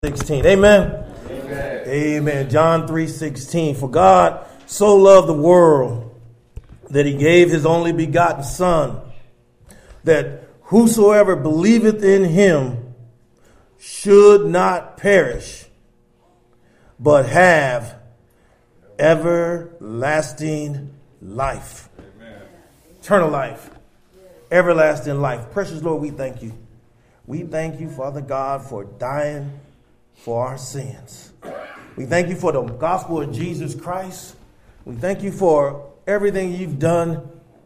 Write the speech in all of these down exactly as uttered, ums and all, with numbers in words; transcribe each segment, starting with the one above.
sixteen. Amen. Amen. Amen. John three sixteen. For God so loved the world that he gave his only begotten Son, that whosoever believeth in him should not perish, but have everlasting life. Amen. Eternal life. Everlasting life. Precious Lord, we thank you. We thank you, Father God, for dying for our sins. We thank you for the gospel of Jesus Christ. We thank you for everything you've done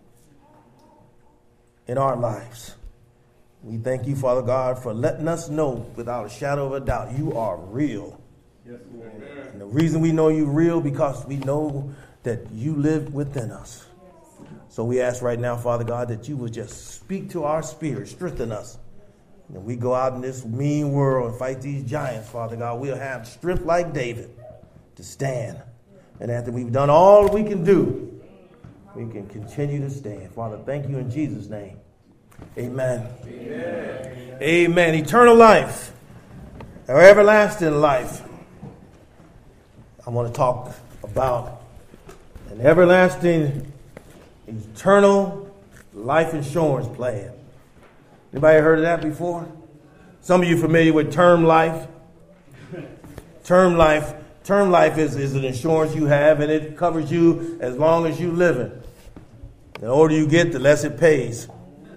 in our lives. We thank you, Father God, for letting us know without a shadow of a doubt you are real. Yes, Lord. And the reason we know you're real because we know that you live within us. So we ask right now, Father God, that you would just speak to our spirit, strengthen us. And we go out in this mean world and fight these giants, Father God. We'll have strength like David to stand. And after we've done all we can do, we can continue to stand. Father, thank you in Jesus' name. Amen. Amen. Amen. Eternal life, or everlasting life. I want to talk about an everlasting, eternal life insurance plan. Anybody heard of that before? Some of you familiar with term life? Term life. Term life is, is an insurance you have, and it covers you as long as you live in. The older you get, the less it pays.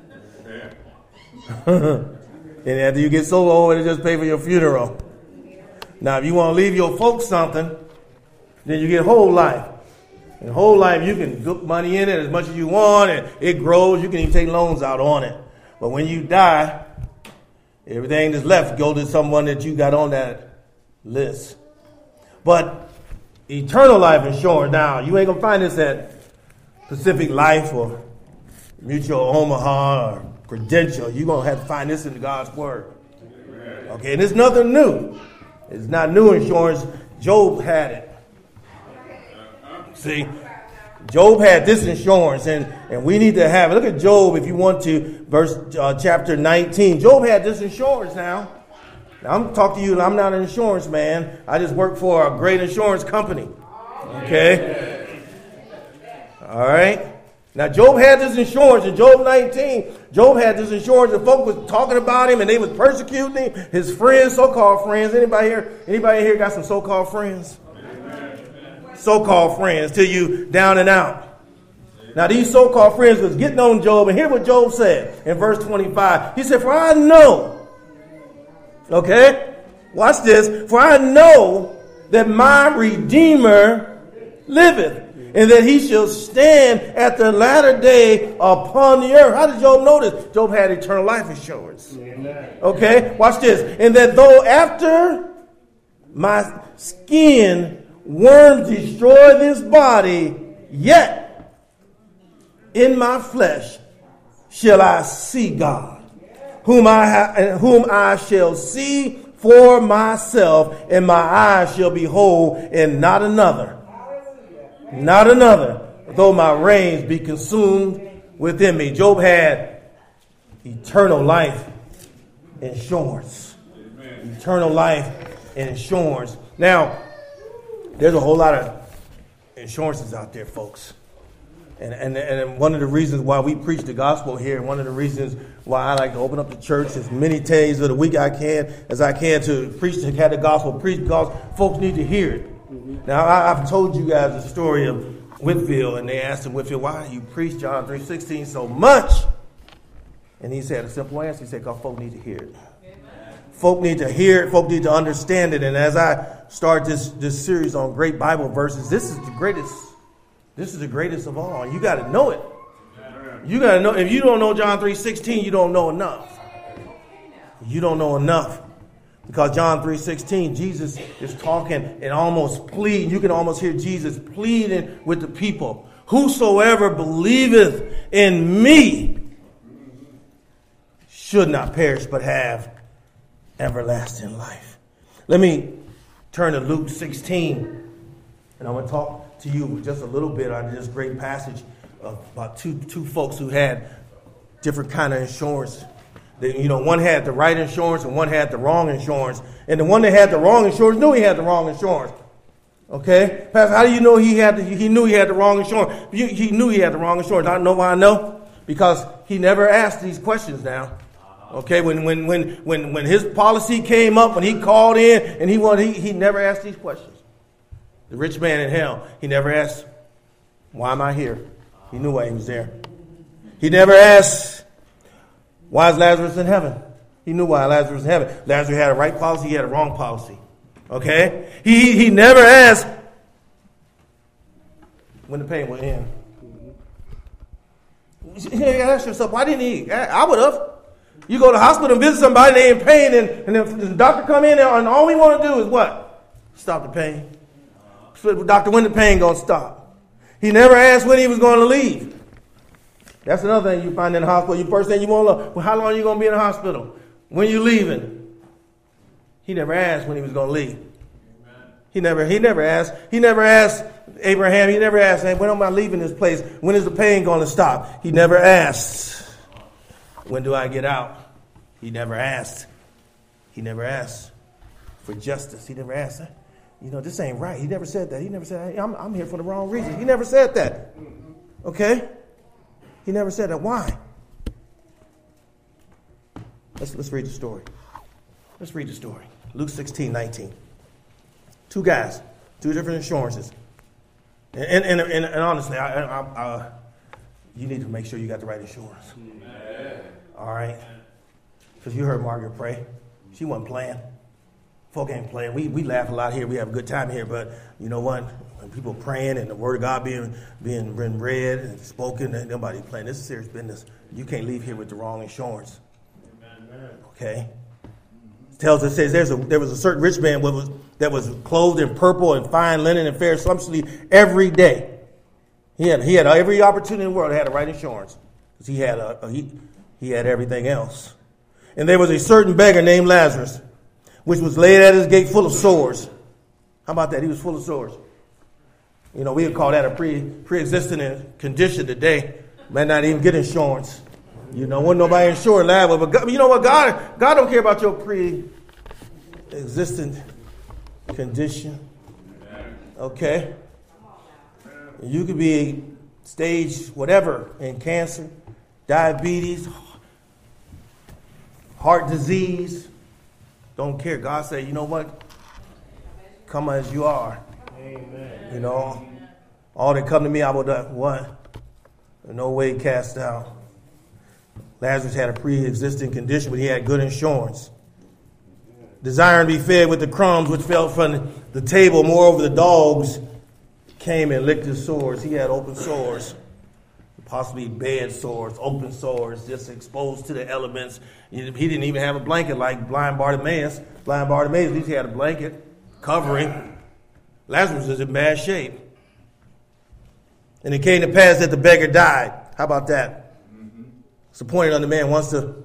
And after you get so old, it just pays for your funeral. Now, if you want to leave your folks something, then you get whole life. And whole life, you can put money in it as much as you want, and it grows. You can even take loans out on it. But when you die, everything that's left goes to someone that you got on that list. But eternal life insurance, now, you ain't going to find this at Pacific Life or Mutual Omaha or Prudential. You're going to have to find this in God's Word. Okay, and it's nothing new. It's not new insurance. Job had it. See? Job had this insurance, and, and we need to have it. Look at Job, if you want to, verse uh, chapter nineteen. Job had this insurance now. Now, I'm talking to you, and I'm not an insurance man. I just work for a great insurance company. Okay? All right? Now, Job had this insurance in Job nineteen. Job had this insurance, and folk was talking about him, and they was persecuting him. His friends, so-called friends. Anybody here, anybody here got some so-called friends? So-called friends till you down and out. Now these so-called friends was getting on Job, and hear what Job said in verse twenty-five. He said, for I know, okay, watch this, for I know that my Redeemer liveth, and that he shall stand at the latter day upon the earth. How did Job know this? Job had eternal life insurance. Okay, watch this. And that though after my skin worms destroy this body, yet in my flesh shall I see God, whom I ha- whom I shall see for myself, and my eyes shall behold, and not another, not another, though my reins be consumed within me. Job had eternal life insurance. Amen. Eternal life insurance. Now, there's a whole lot of insurances out there, folks. And, and and one of the reasons why we preach the gospel here, and one of the reasons why I like to open up the church as many days of the week I can, as I can, to preach, to have the gospel preached, because folks need to hear it. Mm-hmm. Now, I, I've told you guys the story of Whitfield, and they asked him, Whitfield, why do you preach John three sixteen so much? And he said a simple answer. He said, because folk need to hear it. Folk need to hear it. Folk need to understand it. And as I start this, this series on great Bible verses, this is the greatest. This is the greatest of all. You got to know it. You got to know. If you don't know John three sixteen, you don't know enough. You don't know enough. Because John three sixteen, Jesus is talking and almost pleading. You can almost hear Jesus pleading with the people. Whosoever believeth in me should not perish, but have everlasting life. Let me turn to Luke sixteen, and I'm going to talk to you just a little bit on this great passage of about two two folks who had different kind of insurance They, you know, one had the right insurance and one had the wrong insurance. And the one that had the wrong insurance knew he had the wrong insurance. Okay? Pastor, how do you know he had the, he knew he had the wrong insurance? He, he knew he had the wrong insurance. I know why I know? Because he never asked these questions now. Okay, when when when when when his policy came up, when he called in and he wanted, he, he never asked these questions. The rich man in hell, he never asked, why am I here? He knew why he was there. He never asked, why is Lazarus in heaven? He knew why Lazarus was in heaven. Lazarus had a right policy, he had a wrong policy. Okay? He he never asked when the pain would end. You gotta ask yourself, why didn't he? I would have. You go to the hospital and visit somebody, they in pain, and, and if the doctor come in there, and all we want to do is what? Stop the pain. So, doctor, when the pain going to stop? He never asked when he was going to leave. That's another thing you find in the hospital. You first thing you want to know, well, how long are you going to be in the hospital? When you leaving? He never asked when he was going to leave. Amen. He never he never asked. He never asked Abraham. He never asked, hey, when am I leaving this place? When is the pain going to stop? He never asked, when do I get out? He never asked. He never asked for justice. He never asked, you know, this ain't right. He never said that. He never said, hey, I'm, I'm here for the wrong reason. He never said that. Okay? He never said that. Why? Let's, let's read the story. Let's read the story. Luke sixteen nineteen. Two guys, two different insurances. And, and, and, and, and honestly, I, I, I, you need to make sure you got the right insurance. Amen. All right? Because you heard Margaret pray. She wasn't playing. Folk ain't playing. We we laugh a lot here. We have a good time here. But you know what? When people praying and the word of God being being read and spoken, and nobody playing. This is serious business. You can't leave here with the wrong insurance. Amen. Okay? It tells us, it says there's a, there was a certain rich man that was, that was clothed in purple and fine linen and fared sumptuously every day. He had he had every opportunity in the world to have the right insurance. Because he had a, a he, he had everything else. And there was a certain beggar named Lazarus, which was laid at his gate full of sores. How about that? He was full of sores. You know, we would call that a pre, pre-existing condition today. Might not even get insurance. You know, wasn't nobody insured Lazarus. But God, you know what? God, God don't care about your pre-existing condition. Okay? You could be stage whatever in cancer, diabetes, heart disease. Don't care. God said, you know what? Come as you are. Amen. You know, all that come to me, I will do what? No way cast out. Lazarus had a pre-existing condition, but he had good insurance. Desiring to be fed with the crumbs which fell from the table, moreover the dogs came and licked his sores. He had open sores. Possibly bed sores, open sores, just exposed to the elements. He didn't even have a blanket like blind Bartimaeus. Blind Bartimaeus, at least he had a blanket covering. Lazarus was in bad shape. And it came to pass that the beggar died. How about that? Mm-hmm. It's appointed unto man wants to,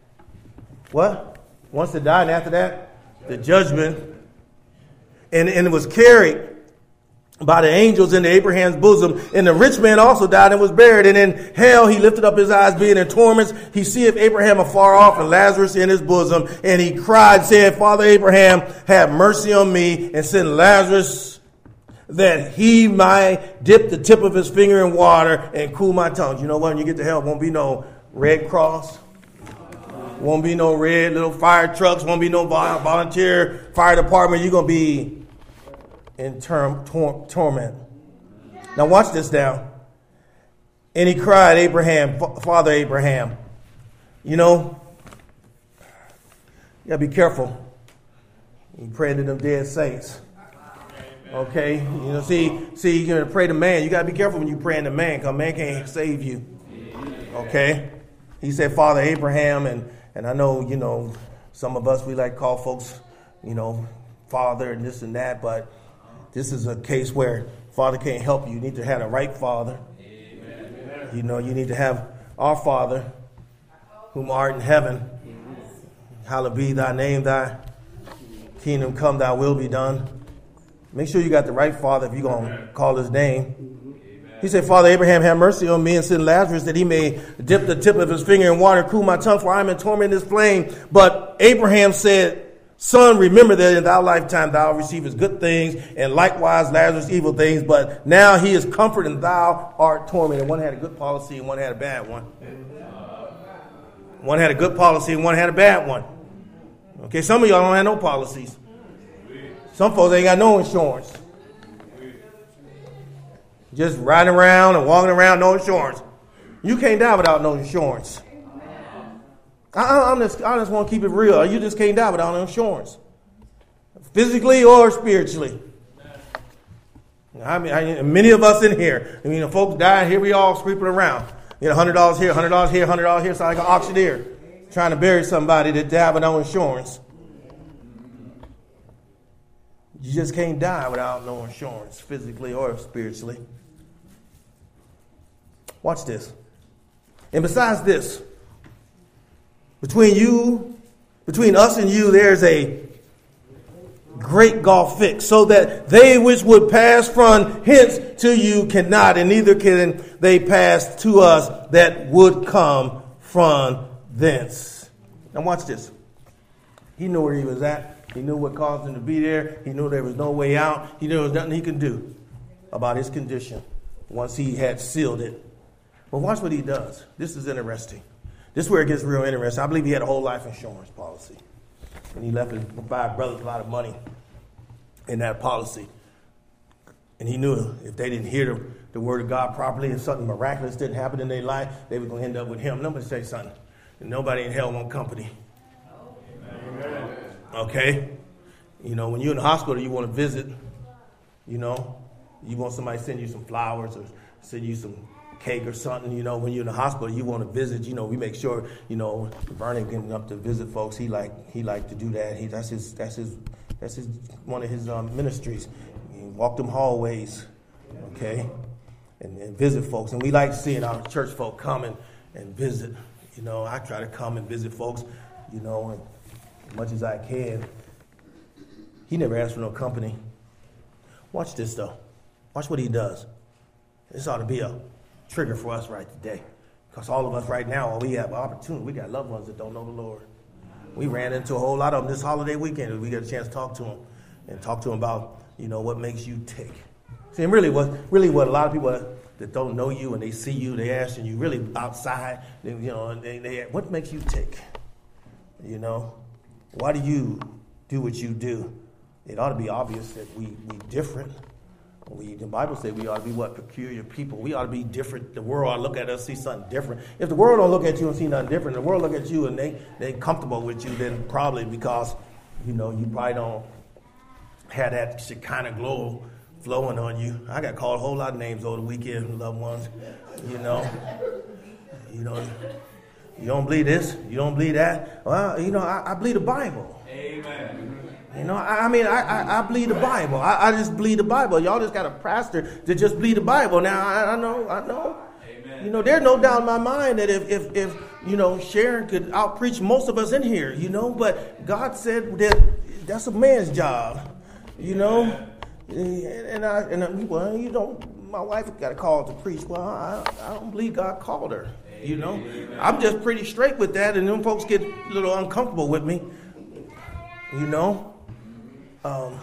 what? Wants to die, and after that, the judgment. And, and it was carried by the angels into Abraham's bosom. And the rich man also died and was buried. And in hell he lifted up his eyes, being in torments. He seeth Abraham afar off and Lazarus in his bosom. And he cried, saying, Father Abraham, have mercy on me, and send Lazarus that he might dip the tip of his finger in water and cool my tongue. You know what? When you get to hell, won't be no Red Cross. Won't be no red little fire trucks. Won't be no volunteer fire department. You're going to be in term, tor- torment. Now watch this now. And he cried, Abraham, Father Abraham. You know, you got to be careful. You pray to them dead saints. Okay? You know, see, see, you're going to pray to man. You got to be careful when you pray to man, because man can't save you. Okay? He said, Father Abraham, and, and I know, you know, some of us, we like to call folks, you know, father and this and that, but this is a case where Father can't help you. You need to have the right Father. Amen. You know, you need to have our Father, whom art in heaven. Hallowed be thy name, thy kingdom come, thy will be done. Make sure you got the right Father if you're going to call his name. He said, Father Abraham, have mercy on me and send Lazarus that he may dip the tip of his finger in water and cool my tongue, for I am in torment in this flame. But Abraham said, Son, remember that in thy lifetime thou receivest good things, and likewise Lazarus evil things. But now he is comforted and thou art tormented. One had a good policy and one had a bad one. One had a good policy and one had a bad one. Okay, some of y'all don't have no policies. Some folks ain't got no insurance. Just riding around and walking around, no insurance. You can't die without no insurance. I, I'm just, I just want to keep it real. You just can't die without no insurance. Physically or spiritually. I mean, I, many of us in here, I mean, the folks die, here we all creeping around. You know, one hundred dollars here, one hundred dollars here, one hundred dollars here. So like an auctioneer trying to bury somebody that died with no insurance. You just can't die without no insurance, physically or spiritually. Watch this. And besides this, between you, between us and you, there's a great gulf fixed, so that they which would pass from hence to you cannot, and neither can they pass to us that would come from thence. Now watch this. He knew where he was at. He knew what caused him to be there. He knew there was no way out. He knew there was nothing he could do about his condition once he had sealed it. But watch what he does. This is interesting. This is where it gets real interesting. I believe he had a whole life insurance policy. And he left his five brothers a lot of money in that policy. And he knew if they didn't hear the, the word of God properly and something miraculous didn't happen in their life, they were going to end up with him. Let me say something. Nobody in hell want company. Amen. Okay? You know, when you're in the hospital, you want to visit, you know, you want somebody to send you some flowers or send you some cake or something. You know, when you're in the hospital, you want to visit. You know, we make sure, you know, Vernon getting up to visit folks. He like he like to do that. He that's his that's his that's his one of his um, ministries. He walk them hallways, okay, and, and visit folks. And we like seeing our church folk come and, and visit. You know, I try to come and visit folks, you know, and as much as I can. He never asked for no company. Watch this though. Watch what he does. This ought to be a trigger for us right today. Because all of us right now, we have opportunity. We got loved ones that don't know the Lord. We ran into a whole lot of them this holiday weekend. We got a chance to talk to them and talk to them about, you know, what makes you tick. See, and really what, really what a lot of people that don't know you and they see you, they asking you really outside, they, you know, they, they, what makes you tick? You know, why do you do what you do? It ought to be obvious that we we different. We, the Bible says we ought to be what? Peculiar people. We ought to be different. The world ought to look at us, see something different. If the world don't look at you and see nothing different, the world look at you and they they comfortable with you, then probably because, you know, you probably don't have that Shekinah glow flowing on you. I got called a whole lot of names over the weekend, loved ones. You know, you know, you don't believe this, you don't believe that. Well, you know, I, I believe the Bible. Amen. You know, I, I mean, I, I, I believe the Bible. I, I just believe the Bible. Y'all just got a pastor to just believe the Bible. Now, I, I know, I know. Amen. You know, there's no doubt in my mind that if, if, if, you know, Sharon could outpreach most of us in here, you know, but God said that that's a man's job, you know. And, and I, and I, well, you don't, my wife got a call to preach. Well, I, I don't believe God called her, you know. Amen. I'm just pretty straight with that, and them folks get a little uncomfortable with me, you know. Um,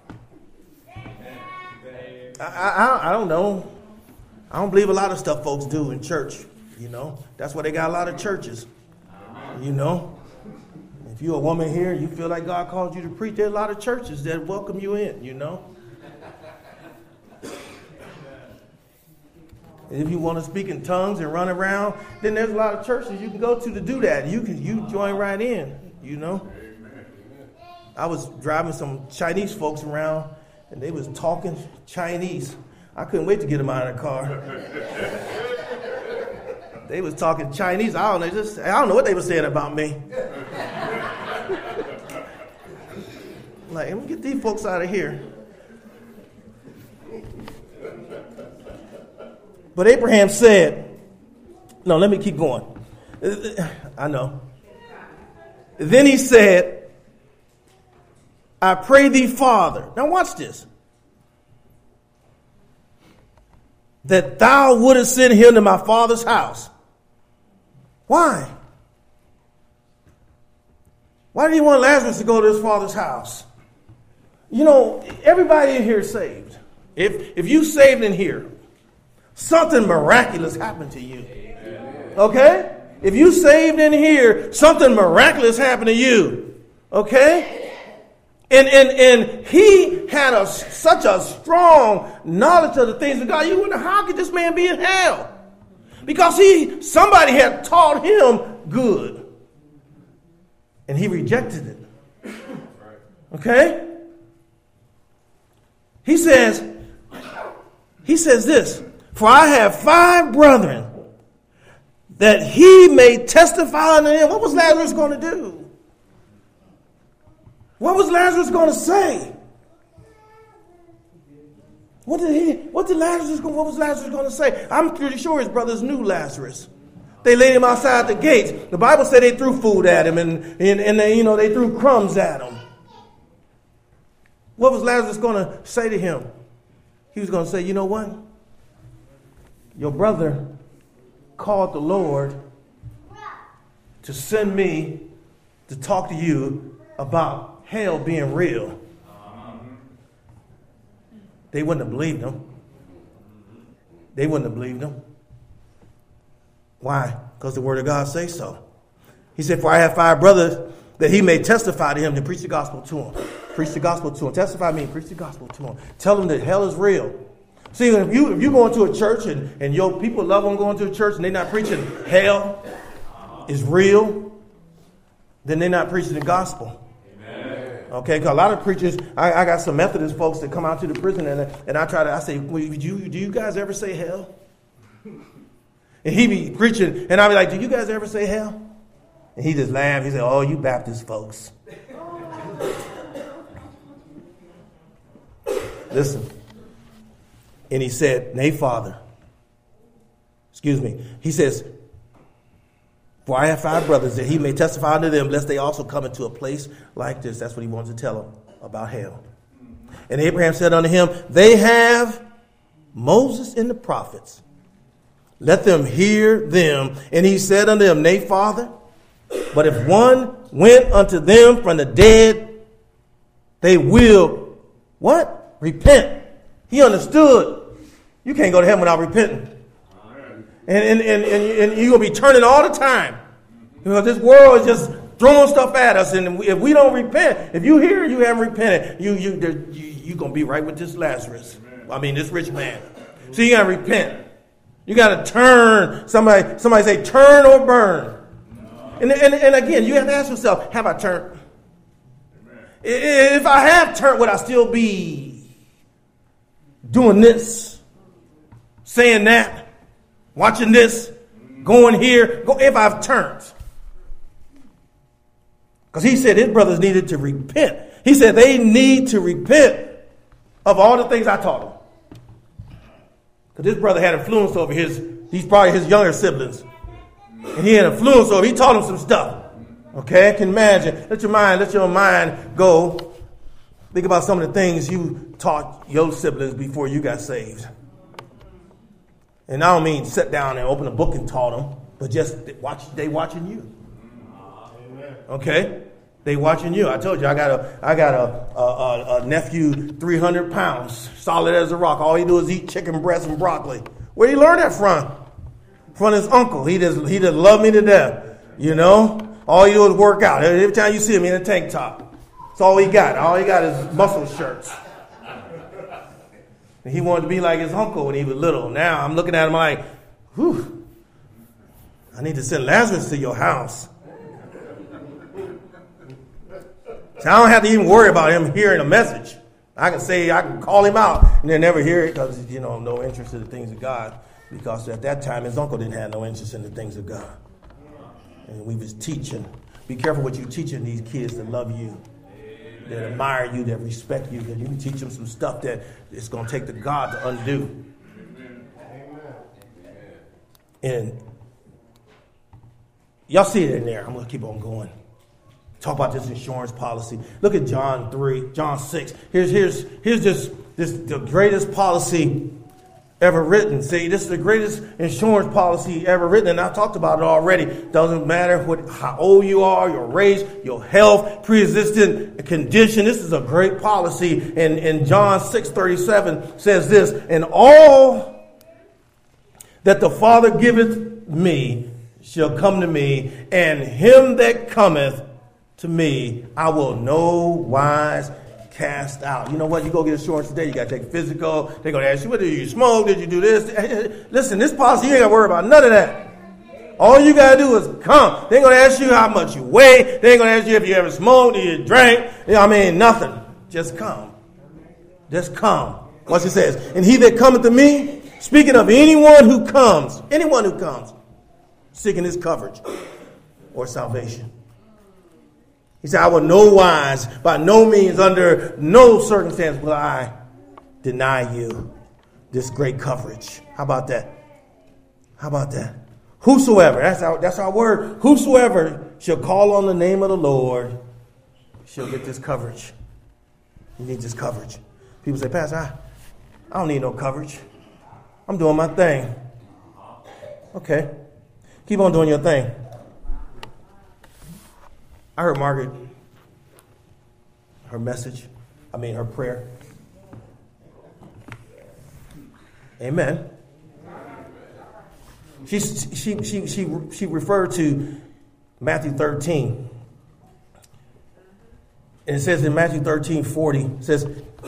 I, I I don't know. I don't believe a lot of stuff folks do in church. You know, that's why they got a lot of churches. You know, if you're a woman here, you feel like God called you to preach. There's a lot of churches that welcome you in. You know, and if you want to speak in tongues and run around, then there's a lot of churches you can go to to do that. You can you join right in. You know. I was driving some Chinese folks around, and they was talking Chinese. I couldn't wait to get them out of the car. They was talking Chinese. I don't know, just I don't know what they were saying about me. Like, let me get these folks out of here. But Abraham said, no, let me keep going. I know. Then he said, I pray thee, Father. Now watch this. that thou wouldest send him to my father's house. Why? Why did he want Lazarus to go to his father's house? You know, everybody in here is saved. If, if you saved in here, something miraculous happened to you. Okay? If you saved in here, something miraculous happened to you. Okay? And and and he had a such a strong knowledge of the things of God. You wonder, how could this man be in hell? Because he somebody had taught him good. And he rejected it. Okay? He says, he says this, for I have five brethren, that he may testify unto him. What was Lazarus going to do? What was Lazarus going to say? What did he? What did Lazarus? What was Lazarus going to say? I'm pretty sure his brothers knew Lazarus. They laid him outside the gates. The Bible said they threw food at him, and and, and they, you know, they threw crumbs at him. What was Lazarus going to say to him? He was going to say, you know what? Your brother called the Lord to send me to talk to you about hell being real. They wouldn't have believed him. They wouldn't have believed him. Why? Because the word of God says so. He said, for I have five brothers, that he may testify to him, to preach the gospel to him. Preach the gospel to him. Testify me, preach the gospel to him. Tell him that hell is real. See, if you if you go into a church and, and your people love on going to a church and they're not preaching hell is real, then they're not preaching the gospel. Amen. Okay, because a lot of preachers, I, I got some Methodist folks that come out to the prison and and I try to, I say, well, do you, do you guys ever say hell? And he be preaching, and I be like, do you guys ever say hell? And he just laughed. He said, oh, you Baptist folks. Listen. And he said, nay, Father. Excuse me. He says, for I have five brothers, that he may testify unto them, lest they also come into a place like this. That's what he wanted to tell them about hell. And Abraham said unto him, they have Moses and the prophets. Let them hear them. And he said unto them, nay, Father, but if one went unto them from the dead, they will, what? Repent. He understood. You can't go to heaven without repenting. And, and, and, and, and you're going to be turning all the time. Because this world is just throwing stuff at us. And if we don't repent, if you hear you haven't repented, you, you, you, you're going to be right with this Lazarus. I mean, this rich man. So you got to repent. You got to turn. Somebody somebody say, turn or burn. And, and, and again, you have to ask yourself, have I turned? If I have turned, would I still be doing this, saying that, watching this, going here, go, if I've turned? Because he said his brothers needed to repent. He said they need to repent of all the things I taught them. Because this brother had influence over his, he's probably his younger siblings. And he had influence over, he taught them some stuff. Okay, I can imagine. Let your mind, let your mind go. Think about some of the things you taught your siblings before you got saved. And I don't mean sit down and open a book and taught them, but just watch, they watching you. Okay? They watching you. I told you, I got a, I got a, a, a nephew, three hundred pounds, solid as a rock. All he do is eat chicken breast and broccoli. Where he learn that from? From his uncle. He just, he just loved me to death. You know? All he do is work out. Every time you see him in a tank top. That's all he got. All he got is muscle shirts. And he wanted to be like his uncle when he was little. Now I'm looking at him like, whew, I need to send Lazarus to your house. So I don't have to even worry about him hearing a message. I can say, I can call him out and they'll never hear it because, you know, no interest in the things of God. Because at that time, his uncle didn't have no interest in the things of God. And we was teaching. Be careful what you're teaching these kids that love you, that admire you, that respect you. That you can teach them some stuff that it's going to take the God to undo. And y'all see it in there. I'm going to keep on going. Talk about this insurance policy. Look at John three, John six. Here's here's here's this this the greatest policy ever written. See, this is the greatest insurance policy ever written, and I've talked about it already. Doesn't matter what, how old you are, your race, your health, pre-existing condition. This is a great policy. And, and John six thirty-seven says this, and all that the Father giveth me shall come to me, and him that cometh to me I will no wise cast out. You know what? You go get insurance today, you got to take a physical. They're going to ask you, what did you smoke? Did you do this? Listen, this policy, you ain't got to worry about none of that. All you got to do is come. They ain't going to ask you how much you weigh. They ain't going to ask you if you ever smoked or you drank. You know, I mean, nothing. Just come. Just come. What's it says? And he that cometh to me, speaking of anyone who comes, anyone who comes, seeking his coverage or salvation. He said, I will no wise, by no means, under no circumstance will I deny you this great coverage. How about that? How about that? Whosoever, that's our, that's our word. Whosoever shall call on the name of the Lord shall get this coverage. You need this coverage. People say, Pastor, I, I don't need no coverage. I'm doing my thing. Okay. Keep on doing your thing. I heard Margaret, her message, I mean her prayer. Amen. She, she, she, she, she referred to Matthew thirteen. And it says in Matthew thirteen forty, it says,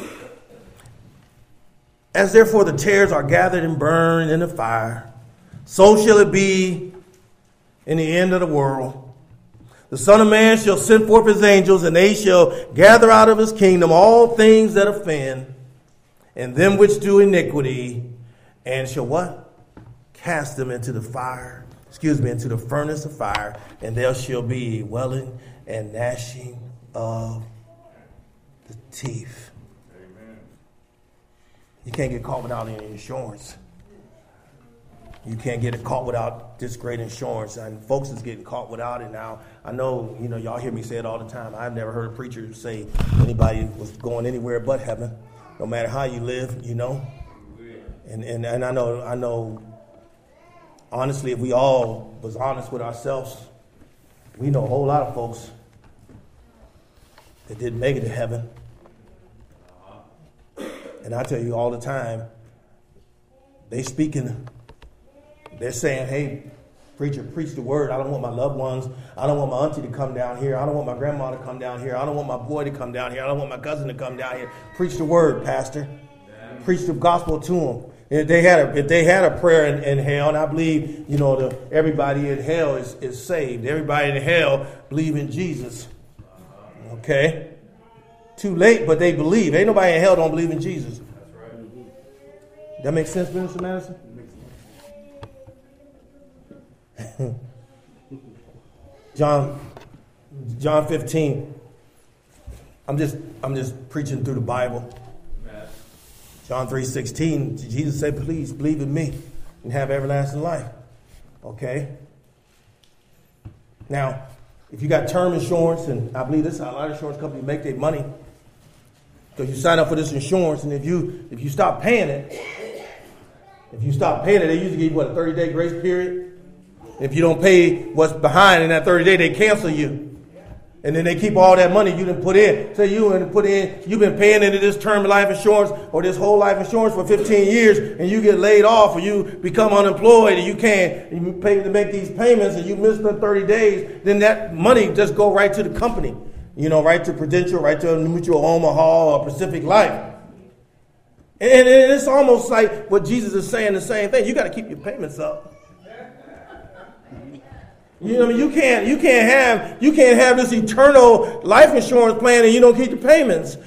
as therefore the tares are gathered and burned in the fire, so shall it be in the end of the world. The Son of Man shall send forth his angels, and they shall gather out of his kingdom all things that offend, and them which do iniquity, and shall what? Cast them into the fire, excuse me, into the furnace of fire, and there shall be wailing and gnashing of the teeth. Amen. You can't get caught without any insurance. You can't get it caught without this great insurance. And folks is getting caught without it now. I know, you know, y'all hear me say it all the time. I've never heard a preacher say anybody was going anywhere but heaven, no matter how you live, you know. And and, and I know, I know, honestly, if we all was honest with ourselves, we know a whole lot of folks that didn't make it to heaven. And I tell you all the time, they speaking... They're saying, hey, preacher, preach the word. I don't want my loved ones. I don't want my auntie to come down here. I don't want my grandma to come down here. I don't want my boy to come down here. I don't want my cousin to come down here. Preach the word, Pastor. Yeah. Preach the gospel to them. If they had a, if they had a prayer in, in hell, and I believe, you know, the, everybody in hell is, is saved. Everybody in hell believe in Jesus. Okay? Too late, but they believe. Ain't nobody in hell don't believe in Jesus. That's right. That makes sense, Minister Madison? John, John fifteen. I'm just, I'm just preaching through the Bible. Amen. John three sixteen. Jesus said, "Please believe in me and have everlasting life." Okay. Now, if you got term insurance, and I believe this is how a lot of insurance companies make their money, because you sign up for this insurance, and if you if you stop paying it, if you stop paying it, they usually give you what, a thirty day grace period. If you don't pay what's behind in that thirty day, they cancel you. And then they keep all that money you done put in. Say you done put in, you've been paying into this term life insurance or this whole life insurance for fifteen years, and you get laid off or you become unemployed and you can't you pay to make these payments and you miss the thirty days, then that money just go right to the company. You know, right to Prudential, right to Mutual Omaha or Pacific Life. And, and it's almost like what Jesus is saying the same thing. You got to keep your payments up. You know, I mean, you can't, you can't have, you can't have this eternal life insurance plan and you don't keep the payments.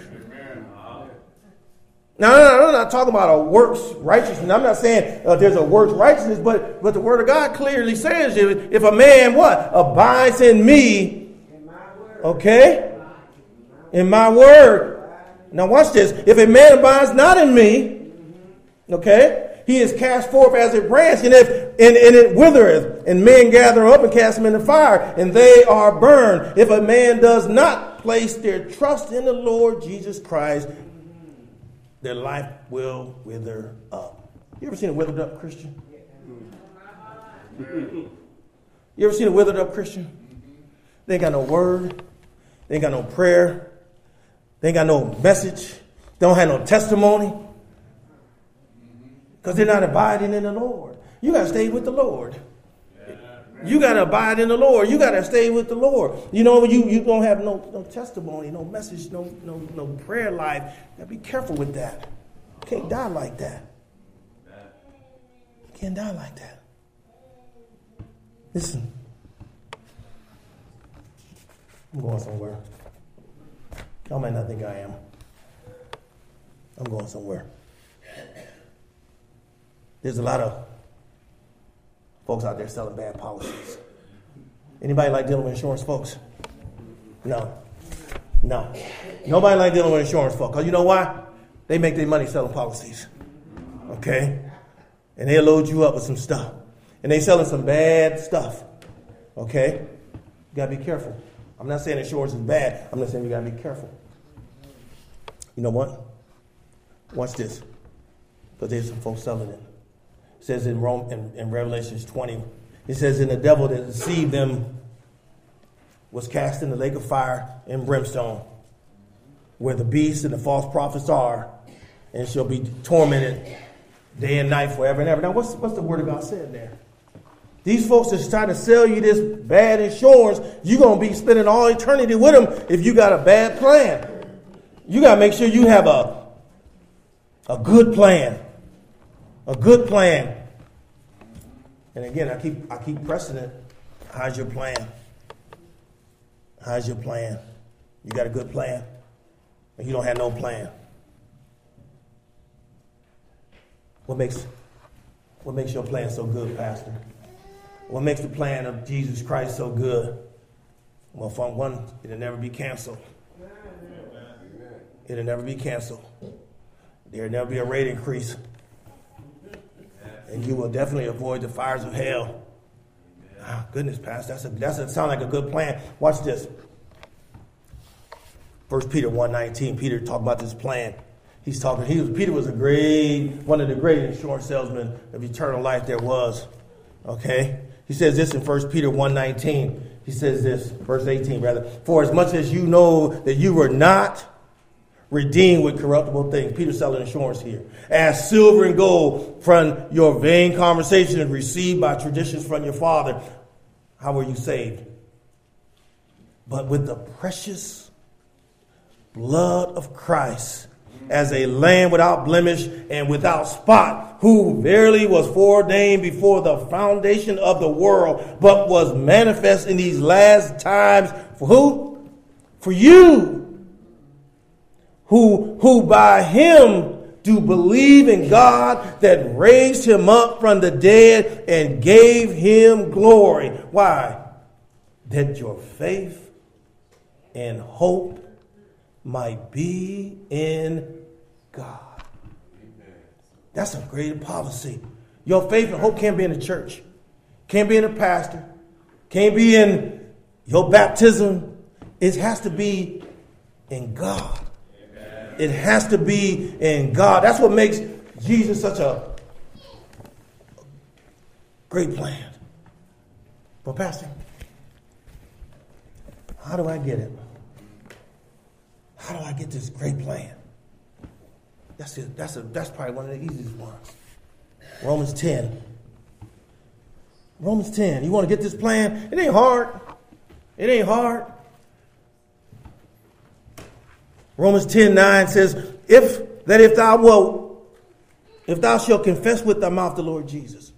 Now, I'm not talking about a works righteousness. I'm not saying uh, there's a works righteousness, but but the Word of God clearly says if, if a man what abides in me, okay, in my word. Now, watch this. If a man abides not in me, okay. He is cast forth as a branch, and if and, and it withereth, and men gather up and cast them in the fire, and they are burned. If a man does not place their trust in the Lord Jesus Christ, their life will wither up. You ever seen a withered up Christian? You ever seen a withered up Christian? They ain't got no word. They ain't got no prayer. They ain't got no message. They don't have no testimony. Because they're not abiding in the Lord. You got to stay with the Lord. You got to abide in the Lord. You got to stay with the Lord. You know, you, you don't have no, no testimony, no message, no, no, no prayer life. You got to be careful with that. You can't die like that. You can't die like that. Listen. I'm going somewhere. Y'all might not think I am. I'm going somewhere. There's a lot of folks out there selling bad policies. Anybody like dealing with insurance folks? No. No. Nobody like dealing with insurance folks. Because you know why? They make their money selling policies. Okay? And they'll load you up with some stuff. And they selling some bad stuff. Okay? You got to be careful. I'm not saying insurance is bad. I'm not saying you got to be careful. You know what? Watch this. Because there's some folks selling it. It says in Rome, in, in Revelations twenty, it says, "And the devil that deceived them was cast in the lake of fire and brimstone, where the beast and the false prophets are, and shall be tormented day and night forever and ever." Now, what's, what's the word of God said there? These folks that's trying to sell you this bad insurance, you're going to be spending all eternity with them if you got a bad plan. You got to make sure you have a, a good plan. A good plan. And again, I keep I keep pressing it. How's your plan? How's your plan? You got a good plan? Or you don't have no plan? What makes what makes your plan so good, Pastor? What makes the plan of Jesus Christ so good? Well, for one, it'll never be canceled. It'll never be canceled. There'll never be a rate increase. And you will definitely avoid the fires of hell. Oh, goodness, Pastor, that's a that's a sound like a good plan. Watch this. First Peter one nineteen. Peter talked about this plan. He's talking. He was Peter was a great one of the great insurance salesmen of eternal life there was. Okay, he says this in First Peter one nineteen. He says this, verse eighteen rather. "For as much as you know that you were not redeemed with corruptible things." Peter's selling insurance here. "As silver and gold from your vain conversation received by traditions from your father." How were you saved? "But with the precious blood of Christ, as a lamb without blemish and without spot, who verily was foreordained before the foundation of the world, but was manifest in these last times." For who? For you. Who, who by him do believe in God that raised him up from the dead and gave him glory. Why? That your faith and hope might be in God. That's a great policy. Your faith and hope can't be in the church. Can't be in a pastor. Can't be in your baptism. It has to be in God. It has to be in God. That's what makes Jesus such a great plan. But Pastor, how do I get it? How do I get this great plan? That's it. That's a, that's probably one of the easiest ones. Romans ten. Romans ten. You want to get this plan? It ain't hard. It ain't hard. Romans ten nine says, "If that if thou wilt, if thou shalt confess with thy mouth the Lord Jesus,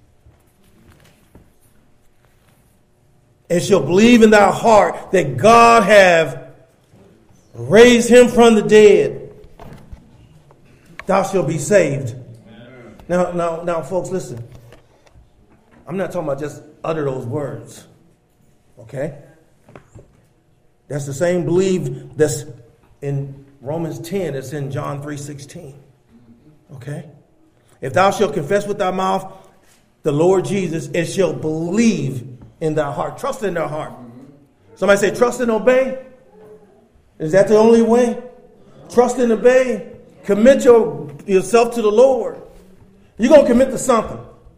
and shalt believe in thy heart that God have raised him from the dead, thou shalt be saved." Amen. Now, now, now, folks, listen. I'm not talking about just utter those words. Okay? That's the same belief that's in Romans ten, it's in John three sixteen. Okay? "If thou shalt confess with thy mouth the Lord Jesus, and shalt believe in thy heart." Trust in thy heart. Somebody say, trust and obey. Is that the only way? Trust and obey. Commit your, yourself to the Lord. You're going to commit to something.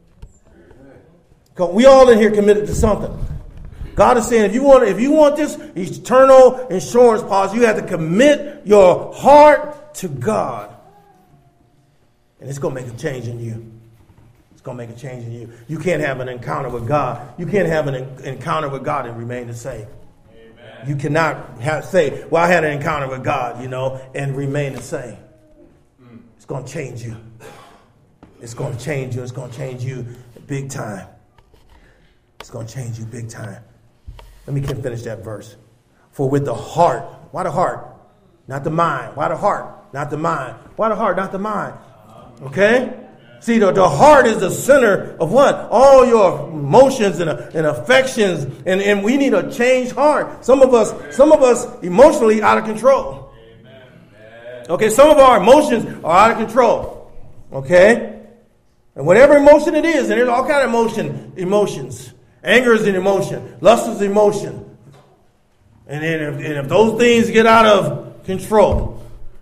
We all in here committed to something. God is saying if you want if you want this eternal insurance policy, you have to commit your heart to God. And it's going to make a change in you. It's going to make a change in you. You can't have an encounter with God. You can't have an encounter with God and remain the same. Amen. You cannot have, say, well, I had an encounter with God, you know, and remain the same. Mm. It's going to change you. It's going to change you. It's going to change you big time. It's going to change you big time. Let me finish that verse. For with the heart, why the heart? Not the mind. Why the heart? Not the mind. Why the heart? Not the mind. Okay? See, the, the heart is the center of what? All your emotions and, and affections. And, and we need a changed heart. Some of us, some of us emotionally out of control. Okay, some of our emotions are out of control. Okay? And whatever emotion it is, and there's all kind of emotion, emotions. Anger is an emotion. Lust is an emotion. And, then if, and if those things get out of control,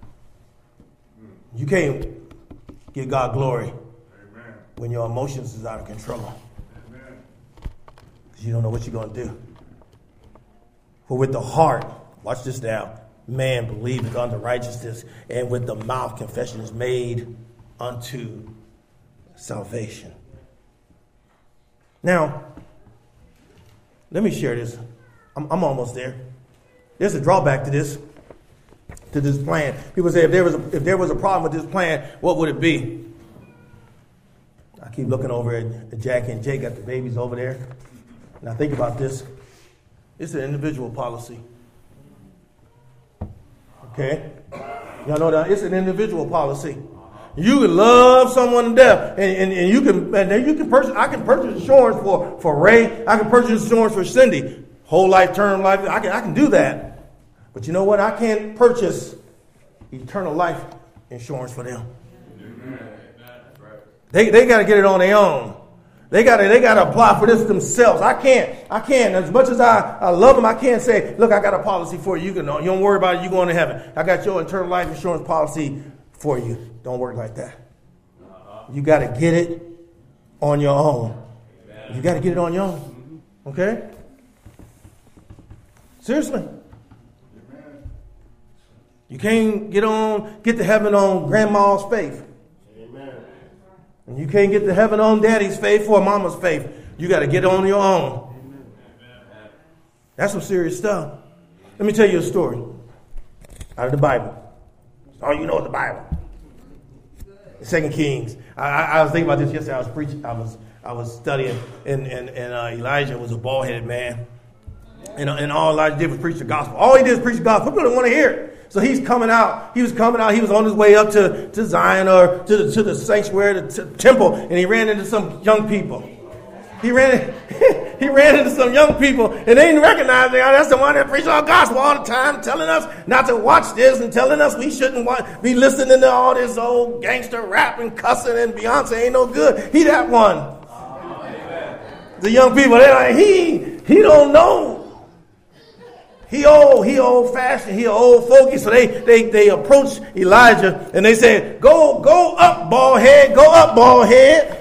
you can't give God glory. Amen. When your emotions is out of control. Because you don't know what you're going to do. For with the heart, watch this now, man believeth unto righteousness, and with the mouth confession is made unto salvation. Now, let me share this. I'm, I'm almost there. There's a drawback to this, to this plan. People say if there was a, if there was a problem with this plan, what would it be? I keep looking over at Jackie and Jay, got the babies over there. Now think about this. It's an individual policy. Okay? Y'all know that? It's an individual policy. You can love someone to death, and, and, and you can and then you can purchase. I can purchase insurance for, for Ray. I can purchase insurance for Cindy. Whole life, term life. I can I can do that. But you know what? I can't purchase eternal life insurance for them. They they got to get it on their own. They got to they got to apply for this themselves. I can't. I can't. As much as I, I love them, I can't say, look, I got a policy for you. You can you don't worry about it. You going to heaven. I got your eternal life insurance policy for you. Don't work like that. You got to get it on your own. You got to get it on your own. Okay? Seriously. You can't get on, get to heaven on grandma's faith. And you can't get to heaven on daddy's faith or mama's faith. You got to get on your own. That's some serious stuff. Let me tell you a story out of the Bible. All you know is the Bible. Second Kings. I, I, I was thinking about this yesterday. I was preaching. I was I was studying, and and, and uh, Elijah was a bald-headed man, and and all Elijah did was preach the gospel. All he did was preach the gospel. People didn't want to hear it. So he's coming out. He was coming out. He was on his way up to, to Zion or to the to the sanctuary, the t- temple, and he ran into some young people. He ran he ran into some young people, and they didn't recognize him. That's the one that preaches our gospel all the time, telling us not to watch this and telling us we shouldn't want, be listening to all this old gangster rap and cussing and Beyonce ain't no good. He that one. Amen. The young people, they're like, he he don't know. He old, he old fashioned, he old folky. So they they they approach Elijah and they say, Go, go up, bald head, go up, bald head.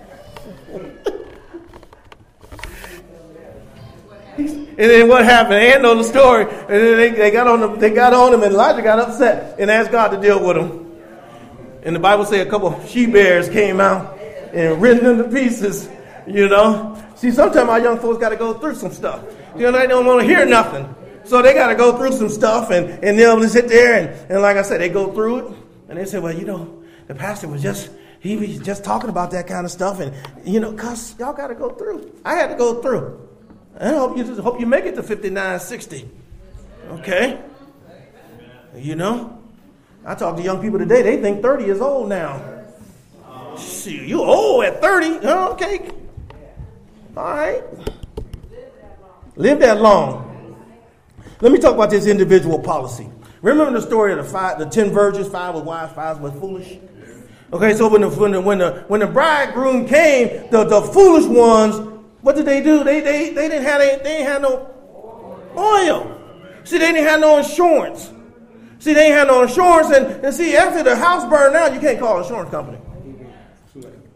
And then what happened? They didn't know the story. And then they, they got on them, they got on him, and Elijah got upset and asked God to deal with him. And the Bible says a couple of she-bears came out and rent them to pieces, you know. See, sometimes our young folks got to go through some stuff. You know, they don't want to hear nothing. So they got to go through some stuff, and, and they'll just sit there, and, and like I said, they go through it. And they say, well, you know, the pastor was just, he was just talking about that kind of stuff. And, you know, because y'all got to go through. I had to go through. I hope you just hope you make it to fifty-nine, sixty. Okay? You know? I talk to young people today, they think thirty is old now. Shoot, you old at thirty? Oh, okay. All right. Live that long. Let me talk about this individual policy. Remember the story of the five, the ten virgins, five were wise, five were foolish? Okay, so when the when the when the, when the bridegroom came, the, the foolish ones, what did they do? They they they didn't have they, they didn't have no oil. See, they didn't have no insurance. See, they didn't have no insurance, and, and see, after the house burned down, you can't call an insurance company.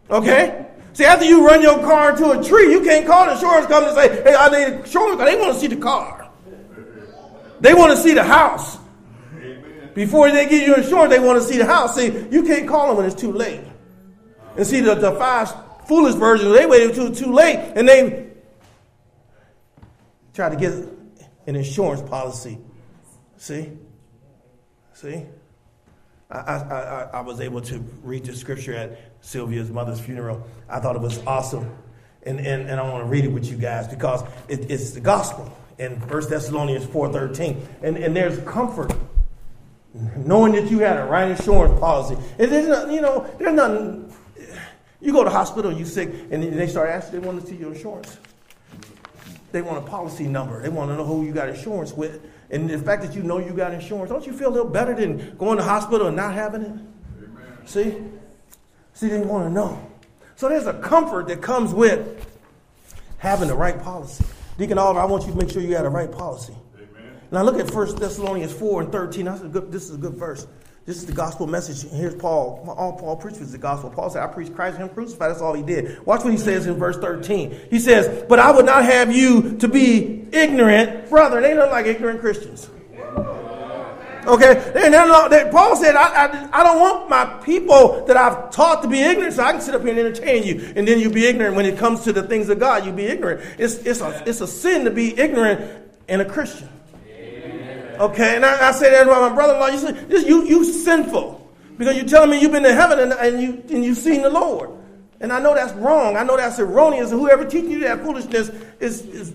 Okay? See, after you run your car into a tree, you can't call the insurance company and say, hey, I need insurance. They want to see the car. They want to see the house. Before they give you insurance, they want to see the house. See, you can't call them when it's too late. And see, the, the five foolish virgins, they waited until too late, and they tried to get an insurance policy. See? See? I, I, I, I was able to read the scripture at Sylvia's mother's funeral. I thought it was awesome. And, and, and I want to read it with you guys because it, it's the gospel in First Thessalonians four thirteen. And, and there's comfort knowing that you had a right insurance policy. And there's not, you know, there's nothing. You go to the hospital, you sick, and they start asking, they want to see your insurance. They want a policy number. They want to know who you got insurance with. And the fact that you know you got insurance, don't you feel a little better than going to the hospital and not having it? Amen. See? See, they want to know. So there's a comfort that comes with having the right policy. Deacon Oliver, I want you to make sure you got the right policy. Amen. Now look at First Thessalonians four and thirteen. That's a good, this is a good verse. This is the gospel message. Here's Paul. All Paul preached was the gospel. Paul said, I preached Christ and him crucified. That's all he did. Watch what he says in verse thirteen. He says, but I would not have you to be ignorant. Brother, they look like ignorant Christians. Okay? They, not, they, Paul said, I, I, I don't want my people that I've taught to be ignorant, so I can sit up here and entertain you. And then you be ignorant when it comes to the things of God. You be ignorant. It's, it's, a, it's a sin to be ignorant in a Christian. Okay, and I, I say that to my brother-in-law. You say, this, you you sinful because you're telling me you've been to heaven and, and you and you've seen the Lord, and I know that's wrong. I know that's erroneous. And whoever teaching you that foolishness is is.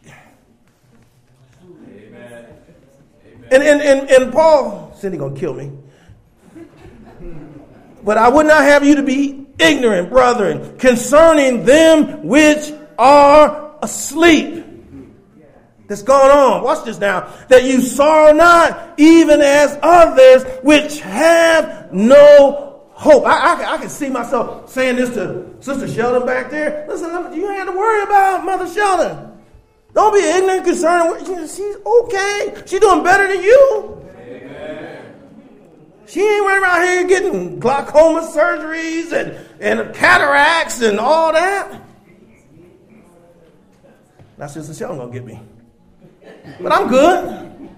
Amen. And and and, and Paul, Cindy gonna kill me. But I would not have you to be ignorant, brethren, concerning them which are asleep. That's going on. Watch this now. That you sorrow not, even as others which have no hope. I, I, I can see myself saying this to Sister Sheldon back there. Listen, you ain't have to worry about Mother Sheldon. Don't be ignorant concerning. She's okay. She's doing better than you. Amen. She ain't running around here getting glaucoma surgeries and, and cataracts and all that. That's Sister Sheldon gonna get me. But I'm good.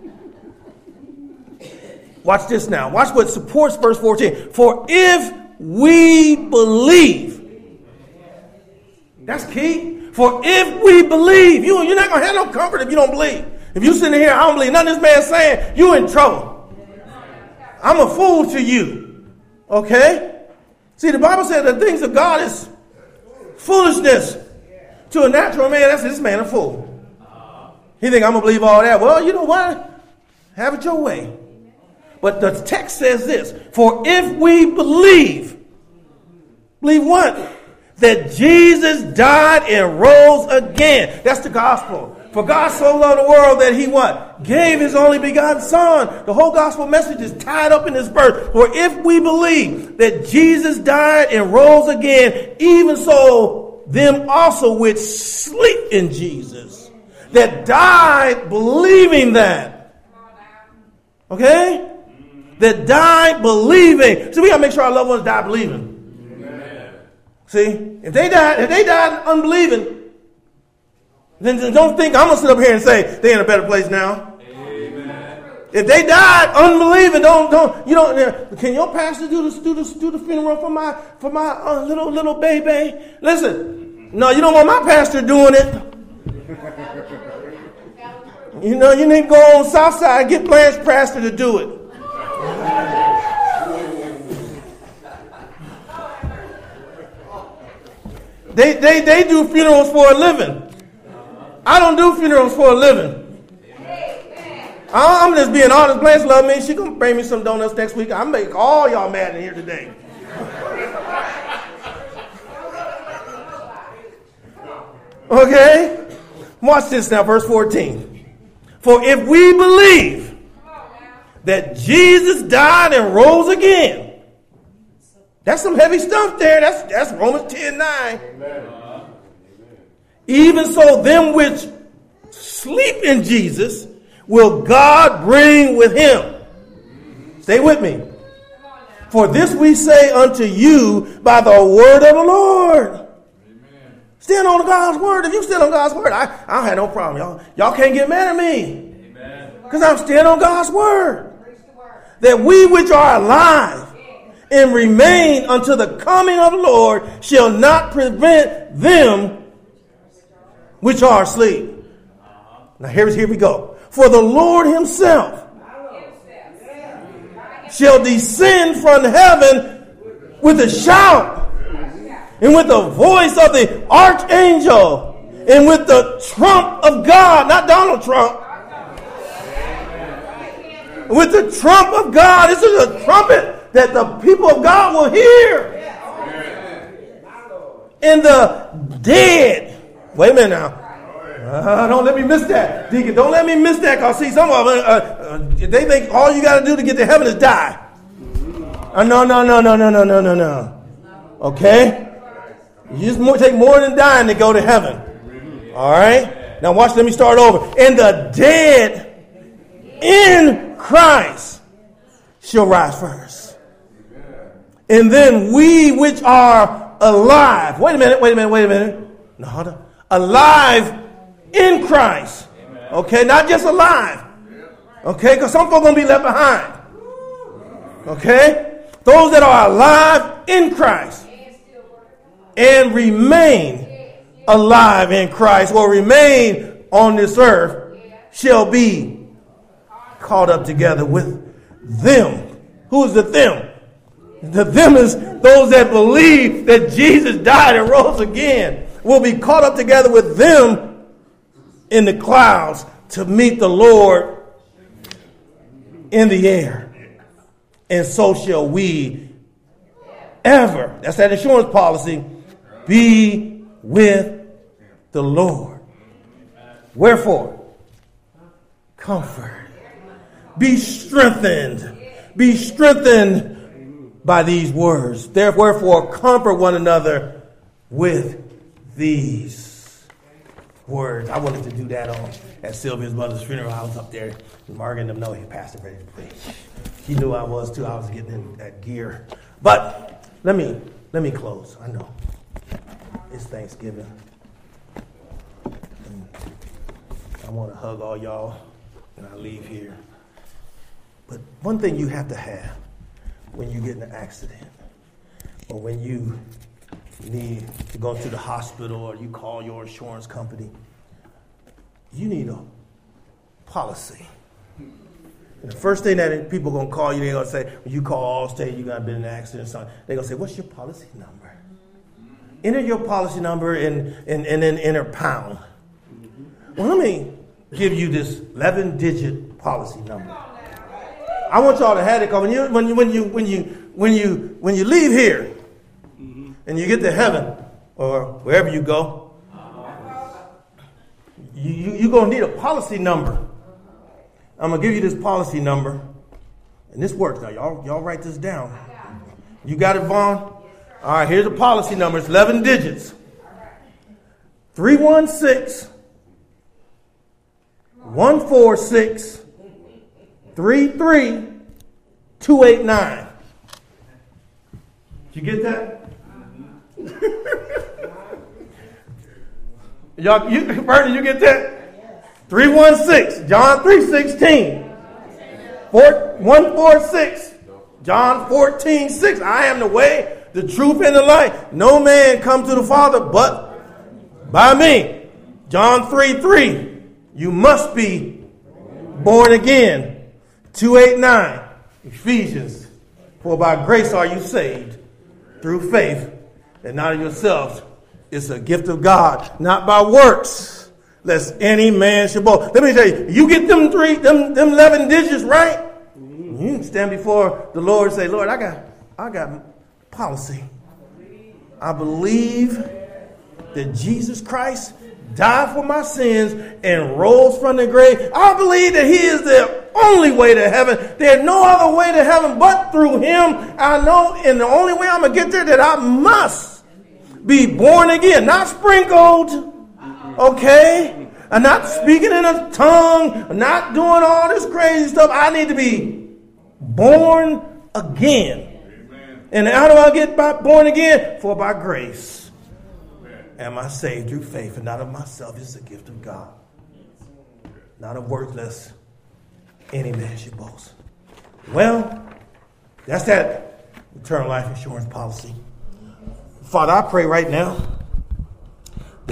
Watch this now. Watch what supports verse fourteen. For if we believe. That's key. For if we believe. You, you're not going to have no comfort if you don't believe. If you sitting here, I don't believe nothing this man's saying, you in trouble. I'm a fool to you. Okay? See, the Bible said the things of God is foolishness. To a natural man, that's this man a fool. He think I'm going to believe all that. Well, you know what? Have it your way. But the text says this. For if we believe, believe what? That Jesus died and rose again. That's the gospel. For God so loved the world that he what? Gave his only begotten son. The whole gospel message is tied up in this verse. For if we believe that Jesus died and rose again, even so them also which sleep in Jesus. That died believing that. Okay? That died believing. So we gotta make sure our loved ones die believing. Amen. See? If they died, if they died unbelieving, then don't think I'm gonna sit up here and say they're in a better place now. Amen. If they died unbelieving, don't don't you don't can your pastor do the do the do the funeral for my for my uh, little little baby? Listen, no, you don't want my pastor doing it. You know, you need to go on Southside and get Blanche Pastor to do it. They, they, they do funerals for a living. I don't do funerals for a living. I'm just being honest. Blanche love me. She gonna bring me some donuts next week. I make all y'all mad in here today. Okay? Watch this now, verse fourteen. For if we believe that Jesus died and rose again, that's some heavy stuff there. That's, that's Romans ten nine. Amen. Even so, them which sleep in Jesus will God bring with him. Stay with me. For this we say unto you by the word of the Lord. Amen. Stand on God's word. If you stand on God's word, I, I don't have no problem. Y'all, y'all can't get mad at me. Because I'm standing on God's word. That we which are alive and remain unto the coming of the Lord shall not prevent them which are asleep. Now here's, here we go. For the Lord himself shall descend from heaven with a shout and with the voice of the archangel and with the trump of God, not Donald Trump, with the trump of God. This is a trumpet that the people of God will hear. And the dead. Wait a minute now. Uh, don't let me miss that, Deacon. Don't let me miss that. Because see, some of them, uh, uh, they think all you got to do to get to heaven is die. Uh, no, no, no, no, no, no, no, no, no. Okay? You just more, take more than dying to go to heaven. All right? Now watch, let me start over. And the dead in Christ shall rise first. And then we which are alive. Wait a minute, wait a minute, wait a minute. No, hold on. Alive in Christ. Okay, not just alive. Okay, because some folks are going to be left behind. Okay? Those that are alive in Christ and remain alive in Christ or remain on this earth shall be caught up together with them. Who is the them? The them is those that believe that Jesus died and rose again. Will be caught up together with them in the clouds to meet the Lord in the air. And so shall we ever, that's that insurance policy, be with the Lord. Wherefore, comfort. Be strengthened. Be strengthened by these words. Therefore, comfort one another with these words. I wanted to do that on at Sylvia's mother's funeral. I was up there. Margaret and them know he passed it ready to preach. She knew I was too. I was getting in that gear. But let me let me close. I know it's Thanksgiving. And I want to hug all y'all when I leave here. But one thing you have to have when you get in an accident or when you need to go to the hospital or you call your insurance company, you need a policy. And the first thing that people are going to call you, they're going to say, when you call Allstate, you got been in an accident or something, they're going to say, what's your policy number? Enter your policy number and, and, and then enter pound. Well, let me give you this eleven-digit policy number. I want y'all to have it because when you, when you, when you, when you, when you, when you leave here, and you get to heaven, or wherever you go, you, you, you're going to need a policy number. I'm going to give you this policy number. And this works. Now, y'all, y'all write this down. You got it, Vaughn? All right, here's the policy number. It's eleven digits. three one six, one four six, three three two eight nine. Did you get that? Y'all, you, Bernie, you get that? three one six, John three sixteen. one four six, John fourteen six. I am the way, the truth, and the life. No man come to the Father but by me. John three three. You must be born again. two eighty-nine. Ephesians. For by grace are you saved through faith, and not of yourselves. It's a gift of God, not by works, lest any man should boast. Let me tell you, you get them three, them, them eleven digits right, you can stand before the Lord and say, Lord, I got, I got policy. I believe that Jesus Christ died for my sins and rose from the grave. I believe that he is the only way to heaven. There's no other way to heaven but through him. I know, and the only way I'm going to get there, that I must be born again, not sprinkled, okay? I'm not speaking in a tongue, I'm not doing all this crazy stuff. I need to be born again. And how do I get by, born again? For by grace am I saved through faith, and not of myself. It's a gift of God. Not of worthless. Any man should boast. Well, that's that eternal life insurance policy. Father, I pray right now